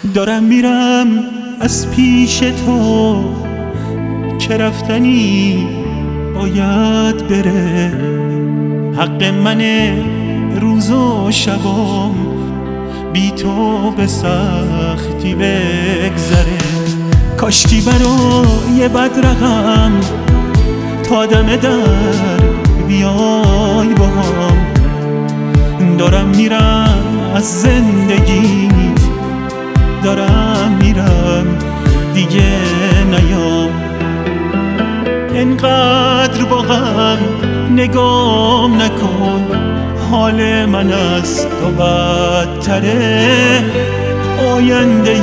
دارم میرم از پیش تو که رفتنی باید بره، حق منه روز و شبام بی تو به سختی بگذره. کاشکی برای بدرقم تا دم در بیای باهام، دارم میرم از زندگیت، دارم میرم دیگه نیام. انقدر با غم نگام نکن، حال من از تو بدتره. آینده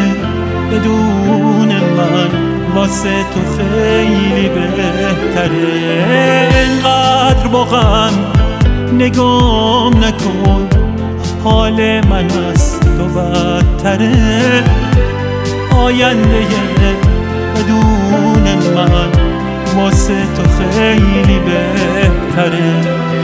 بدون من واسه تو خیلی بهتره. انقدر با غم نگام نکن، حال من از تو بدتره. آینده بدون من واسه تو خیلی بهتره.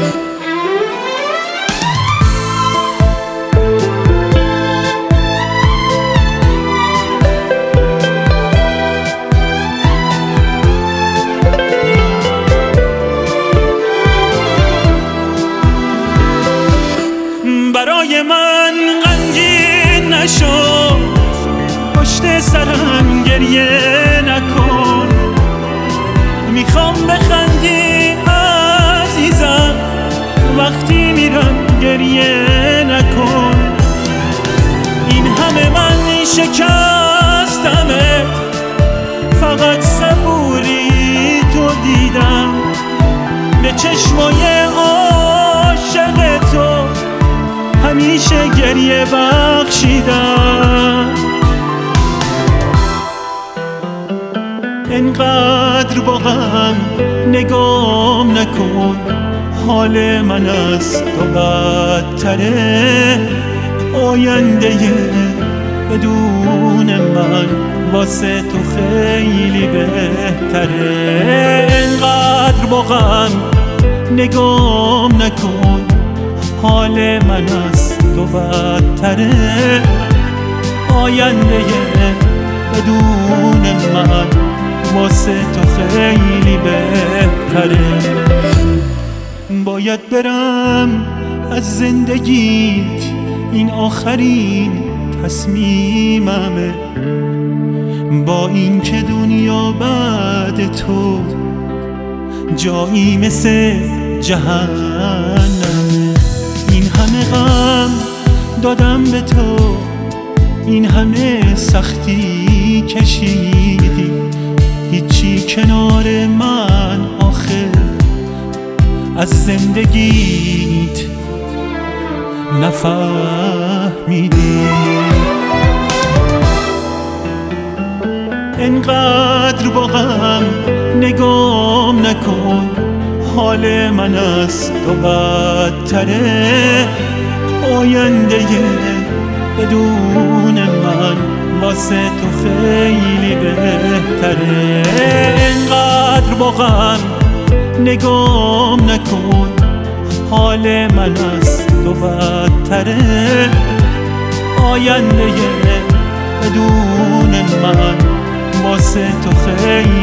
برای من غمگین نشو، پشت سرم گریه نکن. میخوام بخندی عزیزم، وقتی میرم گریه نکن. این همه من شکستمه، فقط صبوری تو دیدم. به چشمای عاشق تو همیشه گریه بخشیدم. انقدر با غم نگام نکن، حال من از تو بدتره. آینده بدون من واسه تو خیلی بهتره. انقدر با غم نگام نکن، حال من از تو بدتره. آینده بدون من واسه تو خیلی بهتره. باید برم از زندگیت، این آخرین تصمیممه. با این که دنیا بعد تو جایی مثل جهنمه. این همه غم دادم به تو، این همه سختی کشیدی، هیچی کنار من آخر از زندگیت نفهمیدی. انقدر با غم نگام نکن، حال من از تو بدتره. آینده بدون من واسه تو خیلی بهتره. انقدر با غم نگام نکن، حال من از تو بدتره. آینده بدون من واسه تو خیلی